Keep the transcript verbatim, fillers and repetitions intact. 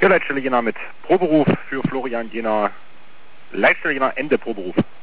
Ja, Leitstelle Jena mit Proberuf für Florian Jena. Leitstelle Jena, Ende Proberuf.